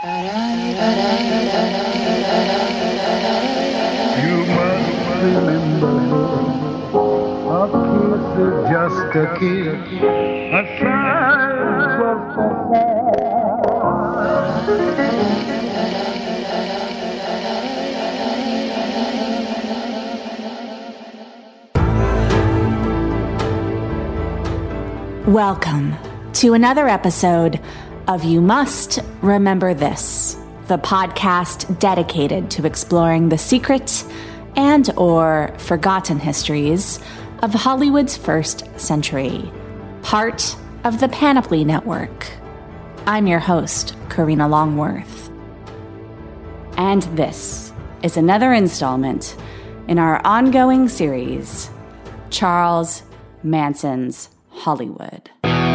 You must remember, a kiss is just a kiss, a sigh just a sigh. Welcome to another episode of You Must Remember This, the podcast dedicated to exploring the secret and or forgotten histories of Hollywood's first century, part of the Panoply Network. I'm your host, Karina Longworth. And this is another installment in our ongoing series, Charles Manson's Hollywood.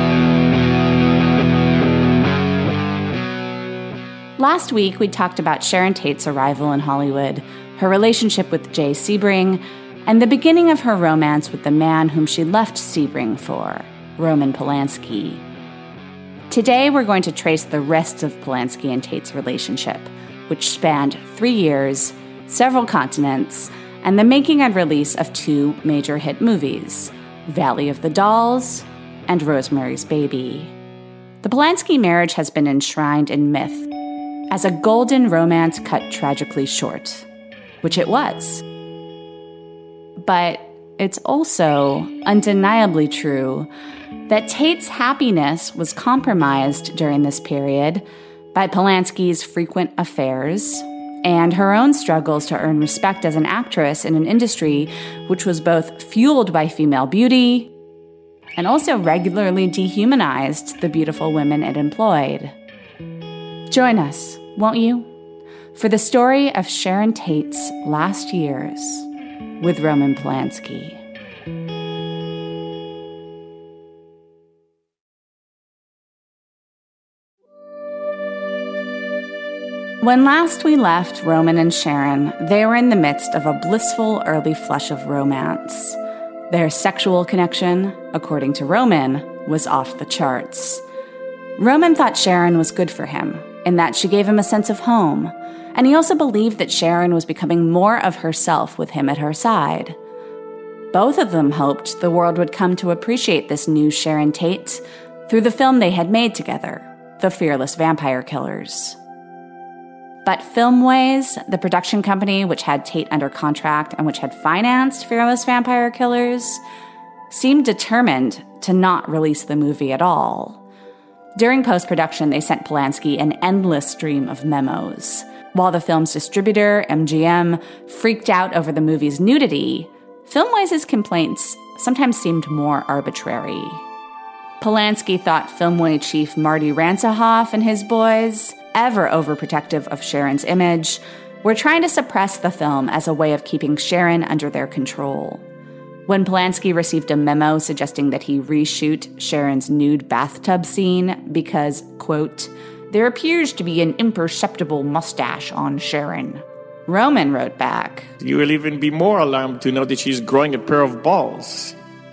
Last week, we talked about Sharon Tate's arrival in Hollywood, her relationship with Jay Sebring, and the beginning of her romance with the man whom she left Sebring for, Roman Polanski. Today, we're going to trace the rest of Polanski and Tate's relationship, which spanned 3 years, several continents, and the making and release of 2 major hit movies, Valley of the Dolls and Rosemary's Baby. The Polanski marriage has been enshrined in myth as a golden romance cut tragically short, which it was. But it's also undeniably true that Tate's happiness was compromised during this period by Polanski's frequent affairs and her own struggles to earn respect as an actress in an industry which was both fueled by female beauty and also regularly dehumanized the beautiful women it employed. Join us, won't you, for the story of Sharon Tate's last years with Roman Polanski. When last we left Roman and Sharon, they were in the midst of a blissful early flush of romance. Their sexual connection, according to Roman, was off the charts. Roman thought Sharon was good for him, in that she gave him a sense of home, and he also believed that Sharon was becoming more of herself with him at her side. Both of them hoped the world would come to appreciate this new Sharon Tate through the film they had made together, The Fearless Vampire Killers. But Filmways, the production company which had Tate under contract and which had financed Fearless Vampire Killers, seemed determined to not release the movie at all. During post-production, they sent Polanski an endless stream of memos. While the film's distributor, MGM, freaked out over the movie's nudity, Filmways' complaints sometimes seemed more arbitrary. Polanski thought Filmway chief Marty Ransohoff and his boys, ever overprotective of Sharon's image, were trying to suppress the film as a way of keeping Sharon under their control. When Polanski received a memo suggesting that he reshoot Sharon's nude bathtub scene because, quote, there appears to be an imperceptible mustache on Sharon, Roman wrote back, you will even be more alarmed to know that she's growing a pair of balls.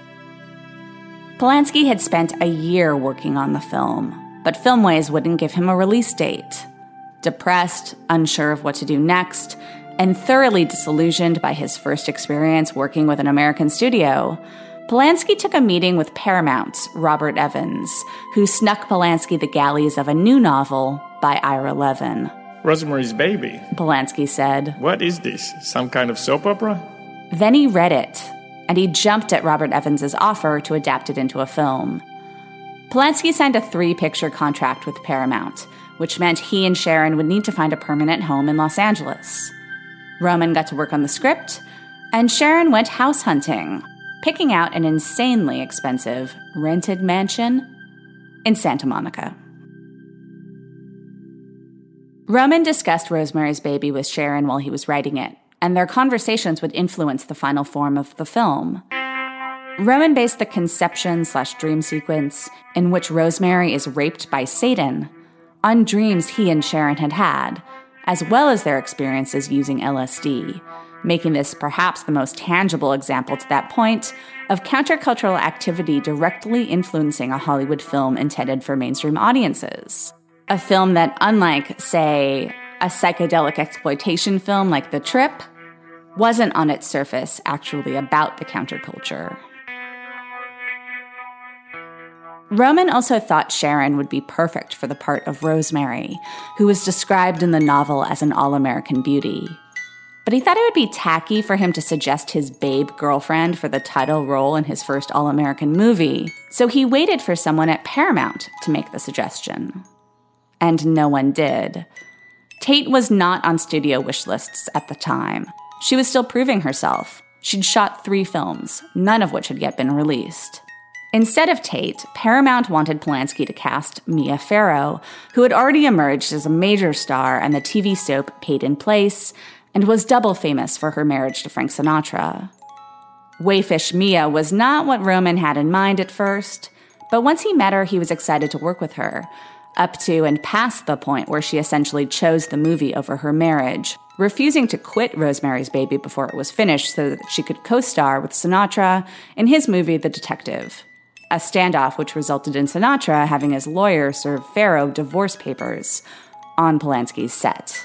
Polanski had spent a year working on the film, but Filmways wouldn't give him a release date. Depressed, unsure of what to do next, and thoroughly disillusioned by his first experience working with an American studio, Polanski took a meeting with Paramount's Robert Evans, who snuck Polanski the galleys of a new novel by Ira Levin. Rosemary's Baby, Polanski said. What is this, some kind of soap opera? Then he read it, and he jumped at Robert Evans' offer to adapt it into a film. Polanski signed a 3-picture contract with Paramount, which meant he and Sharon would need to find a permanent home in Los Angeles. Roman got to work on the script, and Sharon went house hunting, picking out an insanely expensive rented mansion in Santa Monica. Roman discussed Rosemary's Baby with Sharon while he was writing it, and their conversations would influence the final form of the film. Roman based the conception/dream sequence in which Rosemary is raped by Satan on dreams he and Sharon had had, as well as their experiences using LSD, making this perhaps the most tangible example to that point of countercultural activity directly influencing a Hollywood film intended for mainstream audiences. A film that, unlike, say, a psychedelic exploitation film like The Trip, wasn't on its surface actually about the counterculture. Roman also thought Sharon would be perfect for the part of Rosemary, who was described in the novel as an all-American beauty. But he thought it would be tacky for him to suggest his babe girlfriend for the title role in his first all-American movie, so he waited for someone at Paramount to make the suggestion. And no one did. Tate was not on studio wish lists at the time. She was still proving herself. She'd shot 3 films, none of which had yet been released. Instead of Tate, Paramount wanted Polanski to cast Mia Farrow, who had already emerged as a major star on the TV soap Paid in Place, and was double famous for her marriage to Frank Sinatra. Wayfish Mia was not what Roman had in mind at first, but once he met her, he was excited to work with her, up to and past the point where she essentially chose the movie over her marriage, refusing to quit Rosemary's Baby before it was finished so that she could co-star with Sinatra in his movie The Detective, a standoff which resulted in Sinatra having his lawyer serve Farrow divorce papers on Polanski's set.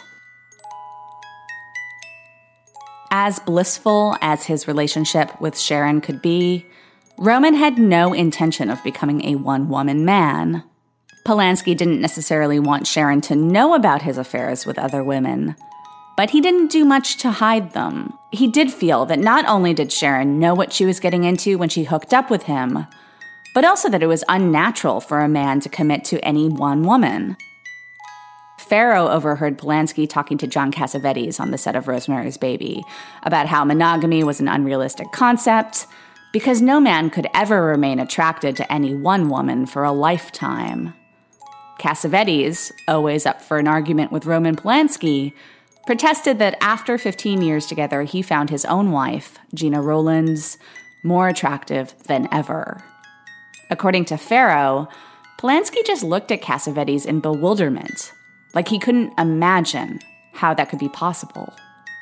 As blissful as his relationship with Sharon could be, Roman had no intention of becoming a one-woman man. Polanski didn't necessarily want Sharon to know about his affairs with other women, but he didn't do much to hide them. He did feel that not only did Sharon know what she was getting into when she hooked up with him, but also that it was unnatural for a man to commit to any one woman. Farrow overheard Polanski talking to John Cassavetes on the set of Rosemary's Baby about how monogamy was an unrealistic concept because no man could ever remain attracted to any one woman for a lifetime. Cassavetes, always up for an argument with Roman Polanski, protested that after 15 years together, he found his own wife, Gena Rowlands, more attractive than ever. According to Farrow, Polanski just looked at Cassavetes in bewilderment, like he couldn't imagine how that could be possible.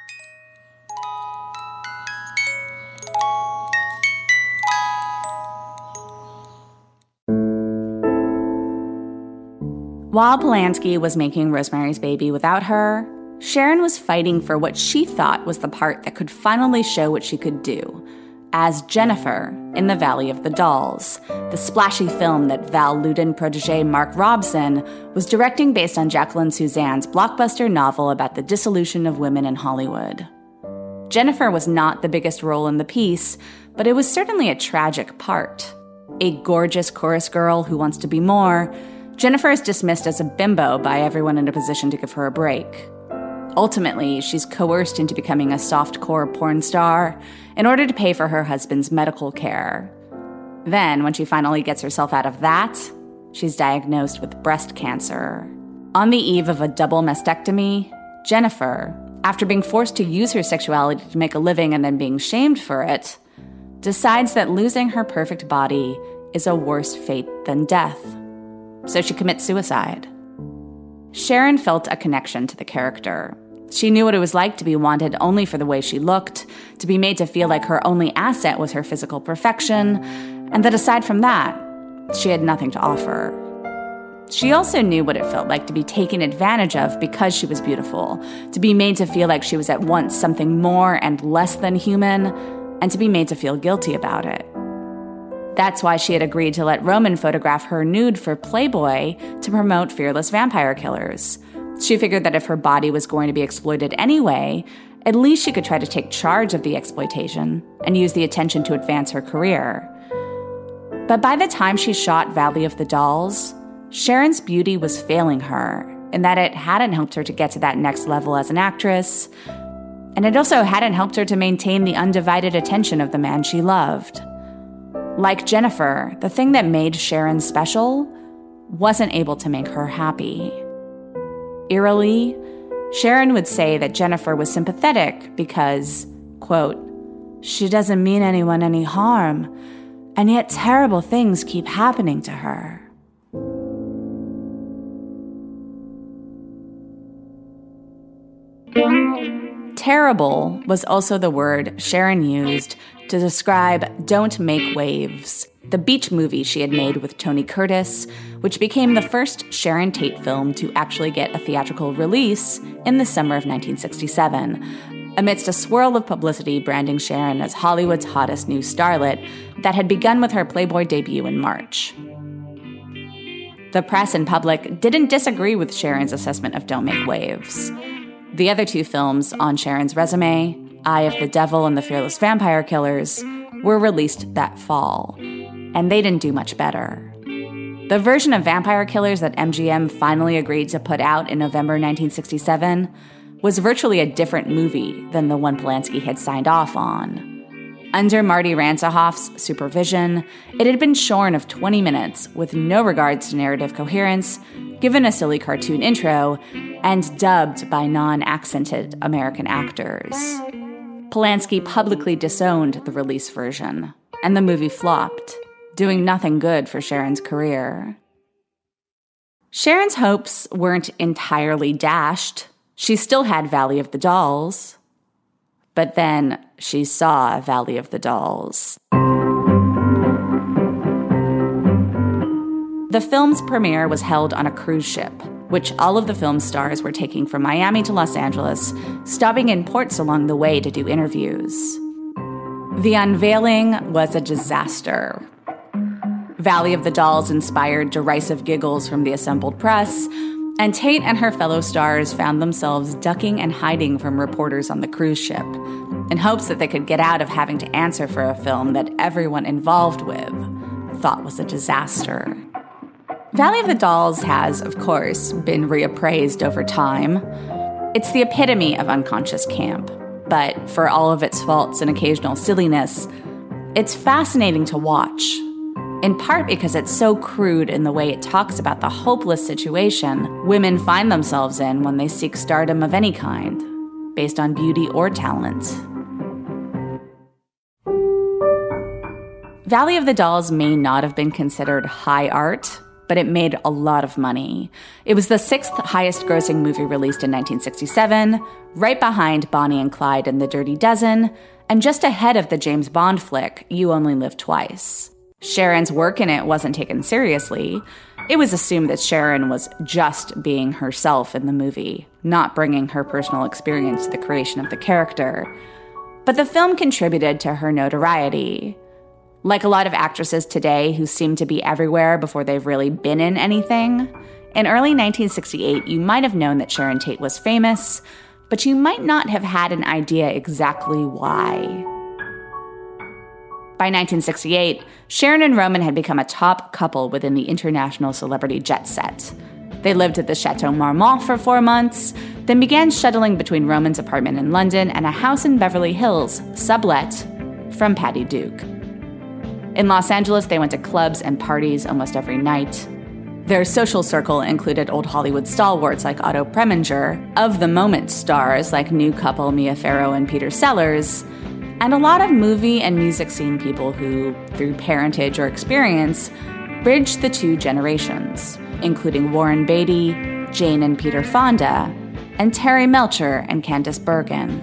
While Polanski was making Rosemary's Baby without her, Sharon was fighting for what she thought was the part that could finally show what she could do, as Jennifer in The Valley of the Dolls, the splashy film that Val Lewton protege Mark Robson was directing based on Jacqueline Suzanne's blockbuster novel about the dissolution of women in Hollywood. Jennifer was not the biggest role in the piece, but it was certainly a tragic part. A gorgeous chorus girl who wants to be more, Jennifer is dismissed as a bimbo by everyone in a position to give her a break. Ultimately, she's coerced into becoming a softcore porn star in order to pay for her husband's medical care. Then, when she finally gets herself out of that, she's diagnosed with breast cancer. On the eve of a double mastectomy, Jennifer, after being forced to use her sexuality to make a living and then being shamed for it, decides that losing her perfect body is a worse fate than death. So she commits suicide. Sharon felt a connection to the character. She knew what it was like to be wanted only for the way she looked, to be made to feel like her only asset was her physical perfection, and that aside from that, she had nothing to offer. She also knew what it felt like to be taken advantage of because she was beautiful, to be made to feel like she was at once something more and less than human, and to be made to feel guilty about it. That's why she had agreed to let Roman photograph her nude for Playboy to promote Fearless Vampire Killers. She figured that if her body was going to be exploited anyway, at least she could try to take charge of the exploitation and use the attention to advance her career. But by the time she shot Valley of the Dolls, Sharon's beauty was failing her in that it hadn't helped her to get to that next level as an actress, and it also hadn't helped her to maintain the undivided attention of the man she loved. Like Jennifer, the thing that made Sharon special wasn't able to make her happy. Eerily, Sharon would say that Jennifer was sympathetic because, quote, she doesn't mean anyone any harm, and yet terrible things keep happening to her. Terrible was also the word Sharon used to describe Don't Make Waves, the beach movie she had made with Tony Curtis, which became the first Sharon Tate film to actually get a theatrical release in the summer of 1967, amidst a swirl of publicity branding Sharon as Hollywood's hottest new starlet that had begun with her Playboy debut in March. The press and public didn't disagree with Sharon's assessment of Don't Make Waves. The other two films on Sharon's resume, Eye of the Devil and The Fearless Vampire Killers, were released that fall, and they didn't do much better. The version of Vampire Killers that MGM finally agreed to put out in November 1967 was virtually a different movie than the one Polanski had signed off on. Under Marty Ransohoff's supervision, it had been shorn of 20 minutes with no regards to narrative coherence, given a silly cartoon intro, and dubbed by non-accented American actors. Polanski publicly disowned the release version, and the movie flopped, doing nothing good for Sharon's career. Sharon's hopes weren't entirely dashed. She still had Valley of the Dolls. But then she saw Valley of the Dolls. The film's premiere was held on a cruise ship, which all of the film's stars were taking from Miami to Los Angeles, stopping in ports along the way to do interviews. The unveiling was a disaster. Valley of the Dolls inspired derisive giggles from the assembled press, and Tate and her fellow stars found themselves ducking and hiding from reporters on the cruise ship, in hopes that they could get out of having to answer for a film that everyone involved with thought was a disaster. Valley of the Dolls has, of course, been reappraised over time. It's the epitome of unconscious camp, but for all of its faults and occasional silliness, it's fascinating to watch. In part because it's so crude in the way it talks about the hopeless situation women find themselves in when they seek stardom of any kind, based on beauty or talent. Valley of the Dolls may not have been considered high art, but it made a lot of money. It was the 6th highest grossing movie released in 1967, right behind Bonnie and Clyde and The Dirty Dozen, and just ahead of the James Bond flick, You Only Live Twice. Sharon's work in it wasn't taken seriously. It was assumed that Sharon was just being herself in the movie, not bringing her personal experience to the creation of the character. But the film contributed to her notoriety. Like a lot of actresses today who seem to be everywhere before they've really been in anything, in early 1968, you might have known that Sharon Tate was famous, but you might not have had an idea exactly why. By 1968, Sharon and Roman had become a top couple within the international celebrity jet set. They lived at the Chateau Marmont for 4 months, then began shuttling between Roman's apartment in London and a house in Beverly Hills, sublet, from Patty Duke. In Los Angeles, they went to clubs and parties almost every night. Their social circle included old Hollywood stalwarts like Otto Preminger, of the moment stars like new couple Mia Farrow and Peter Sellers, and a lot of movie and music scene people who, through parentage or experience, bridged the two generations, including Warren Beatty, Jane and Peter Fonda, and Terry Melcher and Candice Bergen.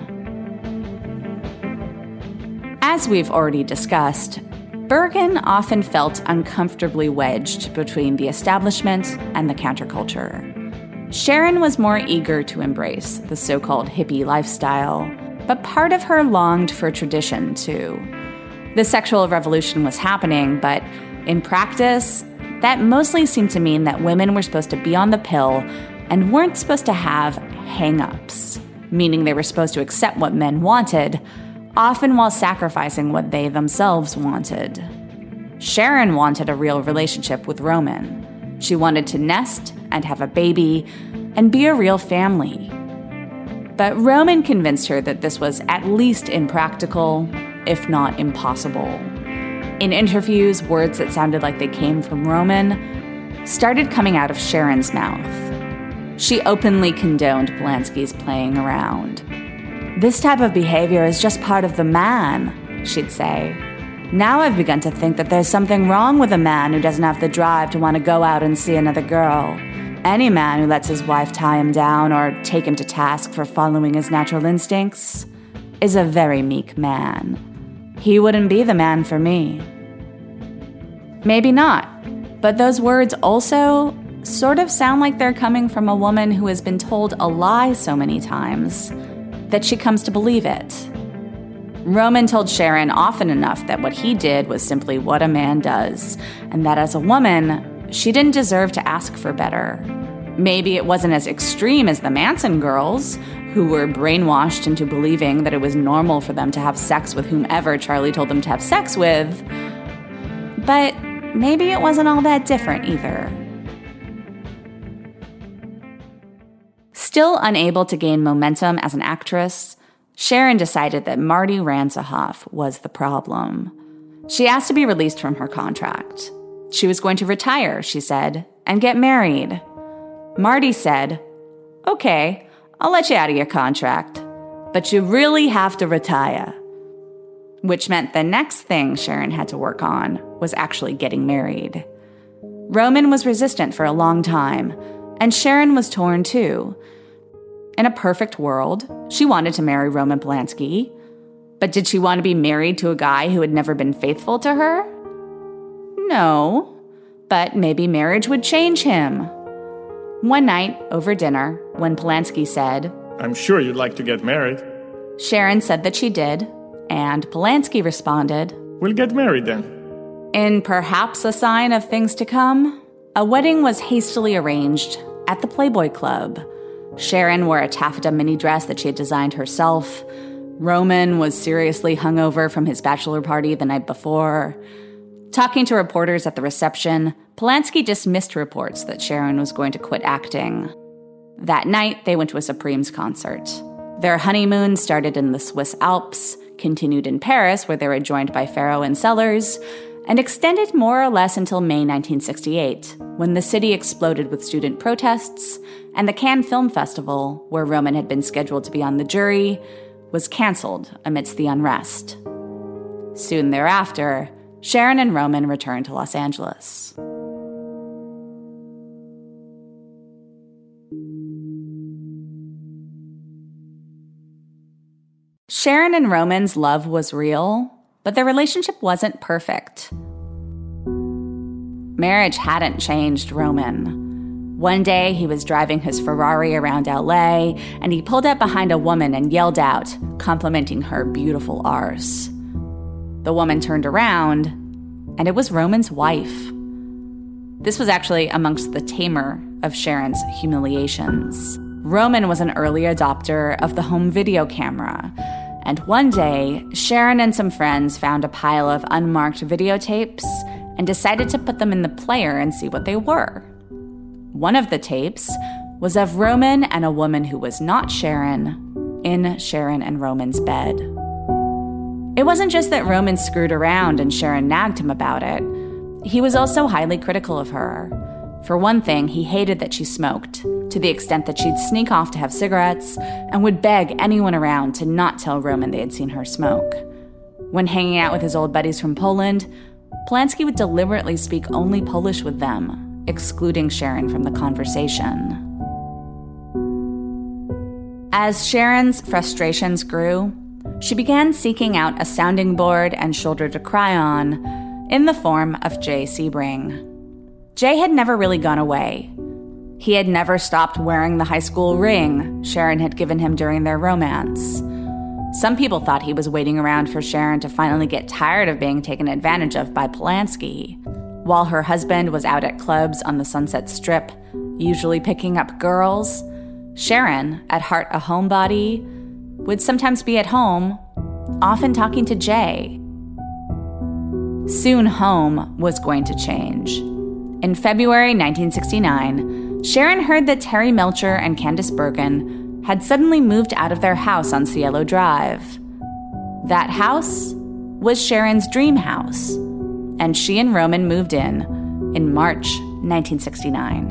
As we've already discussed, Bergen often felt uncomfortably wedged between the establishment and the counterculture. Sharon was more eager to embrace the so-called hippie lifestyle, but part of her longed for tradition, too. The sexual revolution was happening, but in practice, that mostly seemed to mean that women were supposed to be on the pill and weren't supposed to have hang-ups, meaning they were supposed to accept what men wanted, often while sacrificing what they themselves wanted. Sharon wanted a real relationship with Roman. She wanted to nest and have a baby and be a real family. But Roman convinced her that this was at least impractical, if not impossible. In interviews, words that sounded like they came from Roman started coming out of Sharon's mouth. She openly condoned Polanski's playing around. "This type of behavior is just part of the man," she'd say. "Now I've begun to think that there's something wrong with a man who doesn't have the drive to want to go out and see another girl. Any man who lets his wife tie him down or take him to task for following his natural instincts is a very meek man. He wouldn't be the man for me. Maybe not, but those words also sort of sound like they're coming from a woman who has been told a lie so many times that she comes to believe it. Roman told Sharon often enough that what he did was simply what a man does, and that as a woman, she didn't deserve to ask for better. Maybe it wasn't as extreme as the Manson girls, who were brainwashed into believing that it was normal for them to have sex with whomever Charlie told them to have sex with, but maybe it wasn't all that different either. Still unable to gain momentum as an actress, Sharon decided that Marty Ransohoff was the problem. She asked to be released from her contract. She was going to retire, she said, and get married. Marty said, "Okay, I'll let you out of your contract, but you really have to retire." Which meant the next thing Sharon had to work on was actually getting married. Roman was resistant for a long time, and Sharon was torn too. In a perfect world, she wanted to marry Roman Polanski, but did she want to be married to a guy who had never been faithful to her? No, but maybe marriage would change him. One night, over dinner, when Polanski said, "I'm sure you'd like to get married." Sharon said that she did, and Polanski responded, "We'll get married then." In perhaps a sign of things to come, a wedding was hastily arranged at the Playboy Club. Sharon wore a taffeta mini dress that she had designed herself. Roman was seriously hungover from his bachelor party the night before. Talking to reporters at the reception, Polanski dismissed reports that Sharon was going to quit acting. That night, they went to a Supremes concert. Their honeymoon started in the Swiss Alps, continued in Paris, where they were joined by Farrow and Sellers, and extended more or less until May 1968, when the city exploded with student protests, and the Cannes Film Festival, where Roman had been scheduled to be on the jury, was canceled amidst the unrest. Soon thereafter, Sharon and Roman returned to Los Angeles. Sharon and Roman's love was real, but their relationship wasn't perfect. Marriage hadn't changed Roman. One day, he was driving his Ferrari around LA, and he pulled up behind a woman and yelled out, complimenting her beautiful arse. The woman turned around, and it was Roman's wife. This was actually amongst the tamer of Sharon's humiliations. Roman was an early adopter of the home video camera, and one day, Sharon and some friends found a pile of unmarked videotapes and decided to put them in the player and see what they were. One of the tapes was of Roman and a woman who was not Sharon in Sharon and Roman's bed. It wasn't just that Roman screwed around and Sharon nagged him about it. He was also highly critical of her. For one thing, he hated that she smoked, to the extent that she'd sneak off to have cigarettes and would beg anyone around to not tell Roman they had seen her smoke. When hanging out with his old buddies from Poland, Polanski would deliberately speak only Polish with them, excluding Sharon from the conversation. As Sharon's frustrations grew, she began seeking out a sounding board and shoulder to cry on in the form of Jay Sebring. Jay had never really gone away. He had never stopped wearing the high school ring Sharon had given him during their romance. Some people thought he was waiting around for Sharon to finally get tired of being taken advantage of by Polanski. While her husband was out at clubs on the Sunset Strip, usually picking up girls, Sharon, at heart a homebody, would sometimes be at home, often talking to Jay. Soon home was going to change. In February 1969, Sharon heard that Terry Melcher and Candice Bergen had suddenly moved out of their house on Cielo Drive. That house was Sharon's dream house, and she and Roman moved in March 1969.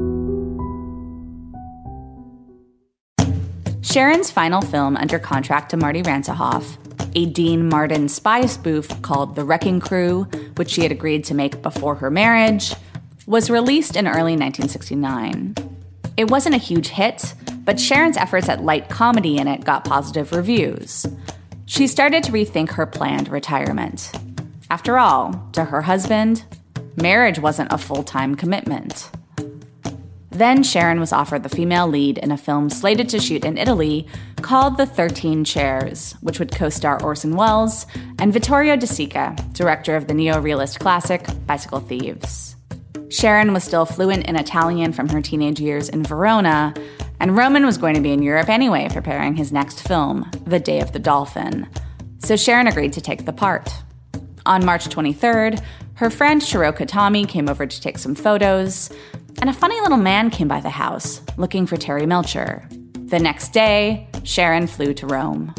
Sharon's final film under contract to Marty Ransohoff, a Dean Martin spy spoof called The Wrecking Crew, which she had agreed to make before her marriage, was released in early 1969. It wasn't a huge hit, but Sharon's efforts at light comedy in it got positive reviews. She started to rethink her planned retirement. After all, to her husband, marriage wasn't a full-time commitment. Then Sharon was offered the female lead in a film slated to shoot in Italy called The 13 Chairs, which would co-star Orson Welles and Vittorio De Sica, director of the neo-realist classic Bicycle Thieves. Sharon was still fluent in Italian from her teenage years in Verona, and Roman was going to be in Europe anyway, preparing his next film, The Day of the Dolphin. So Sharon agreed to take the part. On March 23rd, her friend Shiro Katami came over to take some photos, and a funny little man came by the house, looking for Terry Melcher. The next day, Sharon flew to Rome.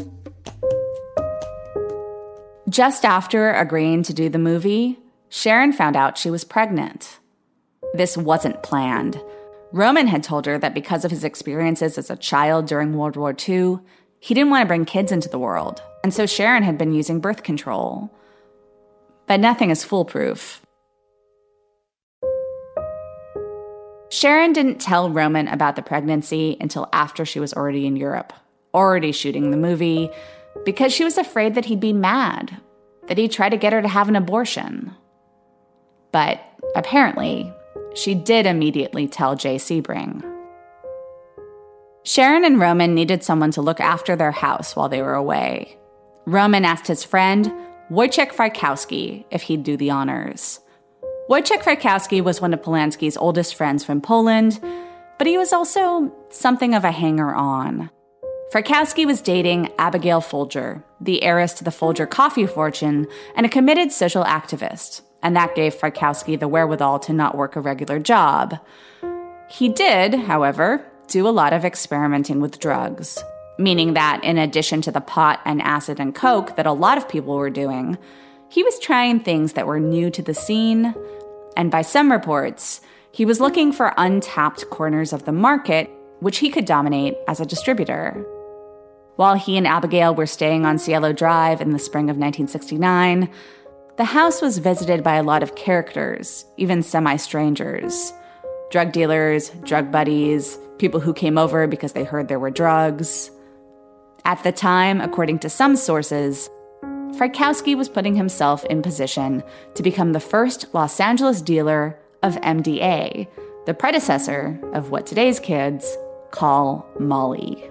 Just after agreeing to do the movie, Sharon found out she was pregnant. This wasn't planned. Roman had told her that because of his experiences as a child during World War II, he didn't want to bring kids into the world, and so Sharon had been using birth control. But nothing is foolproof. Sharon didn't tell Roman about the pregnancy until after she was already in Europe, already shooting the movie, because she was afraid that he'd be mad, that he'd try to get her to have an abortion. But apparently, she did immediately tell Jay Sebring. Sharon and Roman needed someone to look after their house while they were away. Roman asked his friend, Wojciech Frykowski, if he'd do the honors. Wojciech Frykowski was one of Polanski's oldest friends from Poland, but he was also something of a hanger-on. Frykowski was dating Abigail Folger, the heiress to the Folger coffee fortune, and a committed social activist, and that gave Frykowski the wherewithal to not work a regular job. He did, however, do a lot of experimenting with drugs, meaning that in addition to the pot and acid and coke that a lot of people were doing, he was trying things that were new to the scene, and by some reports, he was looking for untapped corners of the market, which he could dominate as a distributor. While he and Abigail were staying on Cielo Drive in the spring of 1969, the house was visited by a lot of characters, even semi-strangers. Drug dealers, drug buddies, people who came over because they heard there were drugs. At the time, according to some sources, Frykowski was putting himself in position to become the first Los Angeles dealer of MDA, the predecessor of what today's kids call Molly.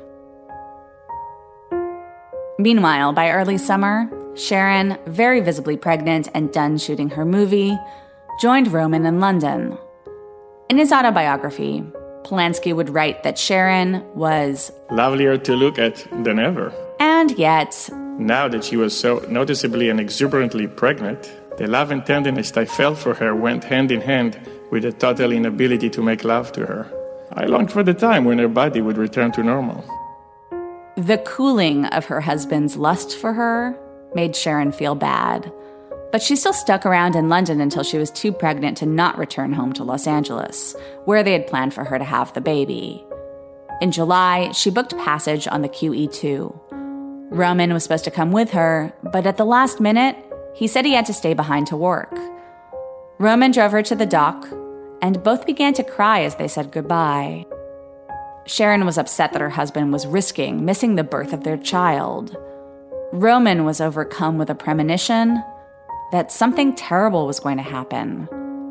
Meanwhile, by early summer, Sharon, very visibly pregnant and done shooting her movie, joined Roman in London. In his autobiography, Polanski would write that Sharon was lovelier to look at than ever. And yet, now that she was so noticeably and exuberantly pregnant, the love and tenderness I felt for her went hand in hand with a total inability to make love to her. I longed for the time when her body would return to normal. The cooling of her husband's lust for her made Sharon feel bad, but she still stuck around in London until she was too pregnant to not return home to Los Angeles, where they had planned for her to have the baby. In July, she booked passage on the QE2. Roman was supposed to come with her, but at the last minute, he said he had to stay behind to work. Roman drove her to the dock, and both began to cry as they said goodbye. Sharon was upset that her husband was risking missing the birth of their child. Roman was overcome with a premonition that something terrible was going to happen.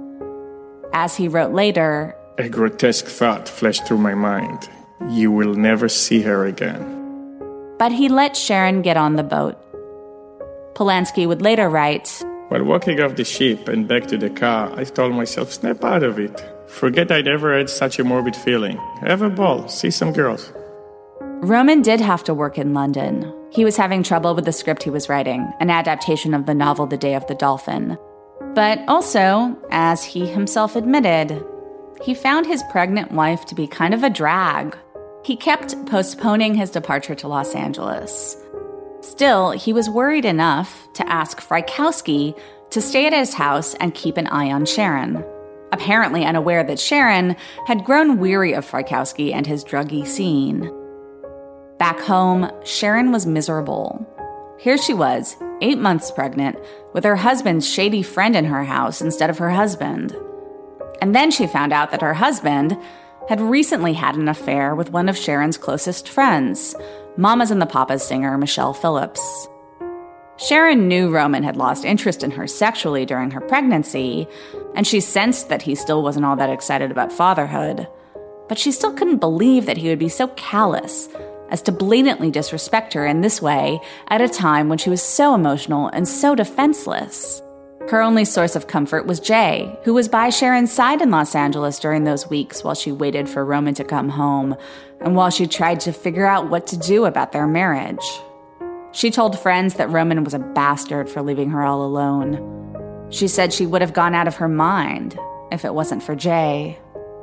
As he wrote later, a grotesque thought flashed through my mind. You will never see her again. But he let Sharon get on the boat. Polanski would later write, while walking off the ship and back to the car, I told myself, snap out of it. Forget I'd ever had such a morbid feeling. Have a ball, see some girls. Roman did have to work in London. He was having trouble with the script he was writing, an adaptation of the novel The Day of the Dolphin. But also, as he himself admitted, he found his pregnant wife to be kind of a drag. He kept postponing his departure to Los Angeles. Still, he was worried enough to ask Frykowski to stay at his house and keep an eye on Sharon, apparently unaware that Sharon had grown weary of Frykowski and his druggy scene. Back home, Sharon was miserable. Here she was, 8 months pregnant, with her husband's shady friend in her house instead of her husband. And then she found out that her husband had recently had an affair with one of Sharon's closest friends, Mamas and the Papas singer Michelle Phillips. Sharon knew Roman had lost interest in her sexually during her pregnancy, and she sensed that he still wasn't all that excited about fatherhood. But she still couldn't believe that he would be so callous as to blatantly disrespect her in this way at a time when she was so emotional and so defenseless. Her only source of comfort was Jay, who was by Sharon's side in Los Angeles during those weeks while she waited for Roman to come home, and while she tried to figure out what to do about their marriage. She told friends that Roman was a bastard for leaving her all alone. She said she would have gone out of her mind if it wasn't for Jay.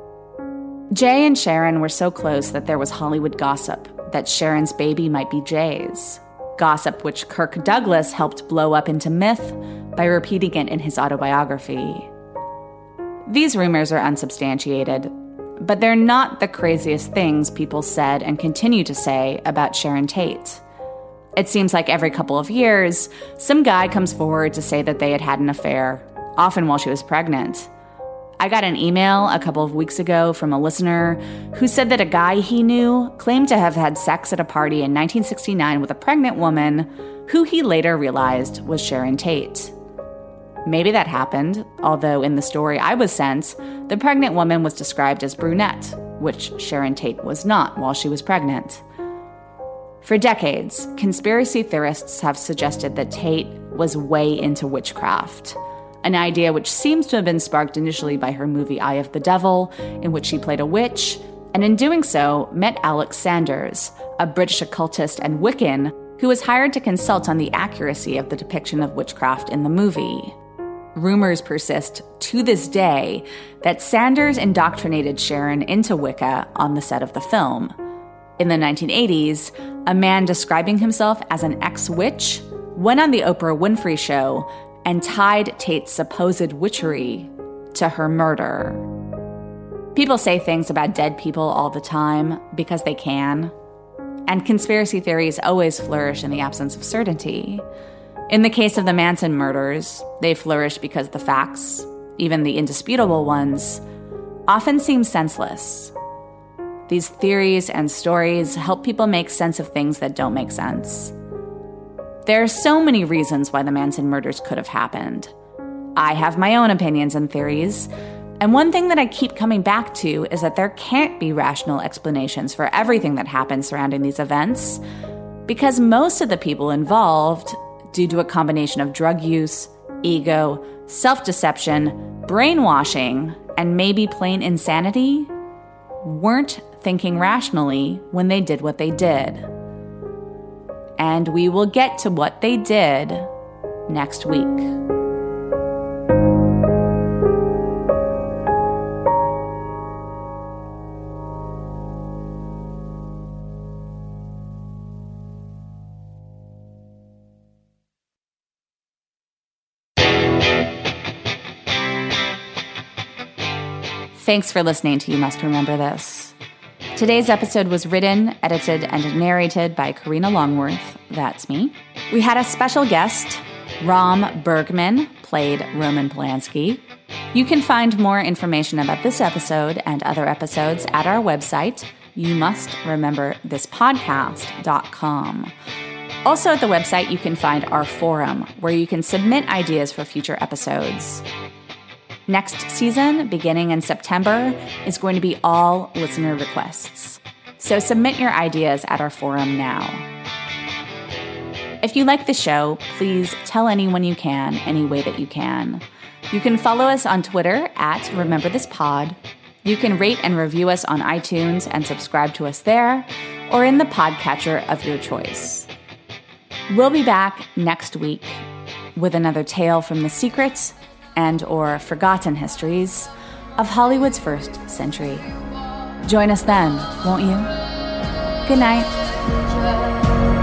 Jay and Sharon were so close that there was Hollywood gossip that Sharon's baby might be Jay's. Gossip which Kirk Douglas helped blow up into myth by repeating it in his autobiography. These rumors are unsubstantiated, but they're not the craziest things people said and continue to say about Sharon Tate. It seems like every couple of years, some guy comes forward to say that they had had an affair, often while she was pregnant. I got an email a couple of weeks ago from a listener who said that a guy he knew claimed to have had sex at a party in 1969 with a pregnant woman who he later realized was Sharon Tate. Maybe that happened, although in the story I was sent, the pregnant woman was described as brunette, which Sharon Tate was not while she was pregnant. For decades, conspiracy theorists have suggested that Tate was way into witchcraft, an idea which seems to have been sparked initially by her movie Eye of the Devil, in which she played a witch, and in doing so, met Alex Sanders, a British occultist and Wiccan who was hired to consult on the accuracy of the depiction of witchcraft in the movie. Rumors persist to this day that Sanders indoctrinated Sharon into Wicca on the set of the film. In the 1980s, a man describing himself as an ex-witch went on the Oprah Winfrey Show and tied Tate's supposed witchery to her murder. People say things about dead people all the time because they can, and conspiracy theories always flourish in the absence of certainty. In the case of the Manson murders, they flourish because the facts, even the indisputable ones, often seem senseless. These theories and stories help people make sense of things that don't make sense. There are so many reasons why the Manson murders could have happened. I have my own opinions and theories, and one thing that I keep coming back to is that there can't be rational explanations for everything that happens surrounding these events, because most of the people involved, due to a combination of drug use, ego, self-deception, brainwashing, and maybe plain insanity, weren't thinking rationally when they did what they did. And we will get to what they did next week. Thanks for listening to You Must Remember This. Today's episode was written, edited, and narrated by Karina Longworth. That's me. We had a special guest. Ram Bergman played Roman Polanski. You can find more information about this episode and other episodes at our website, youmust.rememberthispodcast.com. Also at the website, you can find our forum, where you can submit ideas for future episodes. Next season, beginning in September, is going to be all listener requests. So submit your ideas at our forum now. If you like the show, please tell anyone you can, any way that you can. You can follow us on Twitter at RememberThisPod. You can rate and review us on iTunes and subscribe to us there, or in the podcatcher of your choice. We'll be back next week with another tale from the secret and or forgotten histories of Hollywood's first century. Join us then, won't you? Good night.